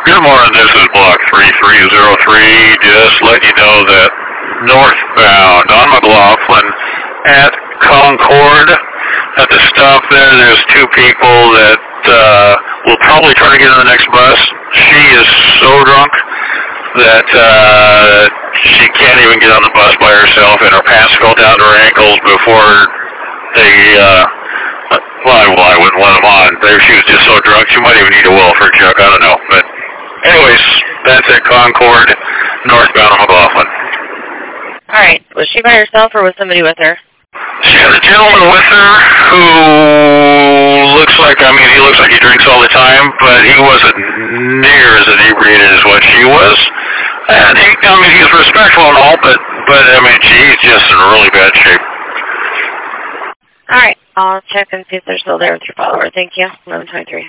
Good morning, this is Block 3303. Just let you know that northbound on McLaughlin at Concord, at the stop there's two people that will probably try to get on the next bus. She is so drunk that she can't even get on the bus by herself, and her pants fell down to her ankles before they, I wouldn't let them on. She was just so drunk, she might even need a welfare check, I don't know. But anyways, that's at Concord, northbound on McLaughlin. All right. Was she by herself or was somebody with her? She had a gentleman with her who looks like he drinks all the time, but he wasn't near as inebriated as what she was. And he's respectful and all, but she's just in really bad shape. All right. I'll check and see if they're still there with your follower. Thank you. 1123.